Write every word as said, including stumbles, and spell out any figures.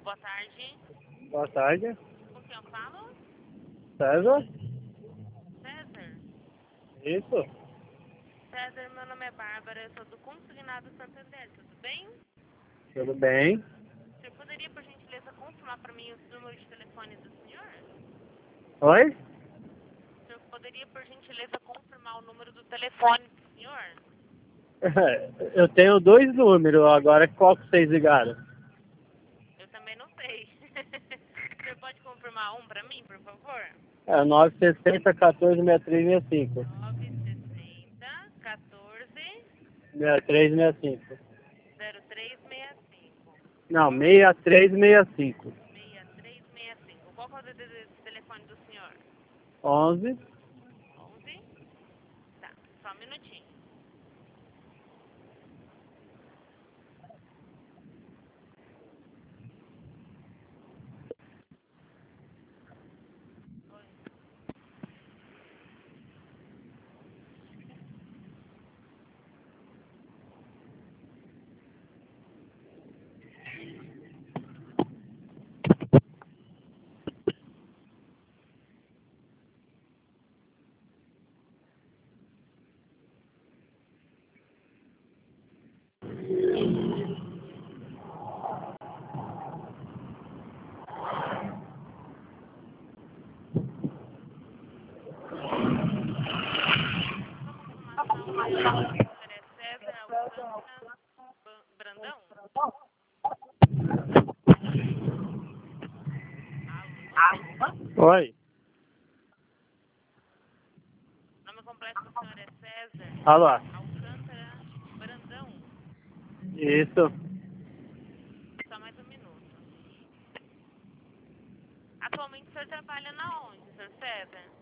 boa tarde. Boa tarde. Com quem eu falo? César? César? Isso? César, meu nome é Bárbara, eu sou do Consignado Santander, tudo bem? Tudo bem? O senhor poderia, por gentileza, confirmar para mim o número de telefone do senhor? Oi? O senhor poderia, por gentileza, confirmar o número do telefone do senhor? Eu tenho dois números agora, qual que vocês ligaram? Eu também não sei. O senhor pode confirmar um para mim, por favor? É nove seis zero, um quatro, seis três seis cinco. nove sessenta, quatorze, seis três seis cinco. zero três seis cinco. Não, seis três seis cinco. seis três seis cinco. Qual que é o de- de- de telefone do senhor? onze. onze? Tá, só um minutinho. Sua confirmação, é, o senhor é César Alcântara Ban- Brandão? Alô? Oi? O nome completo do senhor é César Alô? Alcântara Brandão? Isso? Só mais um minuto. Atualmente o senhor trabalha na onde, senhor César?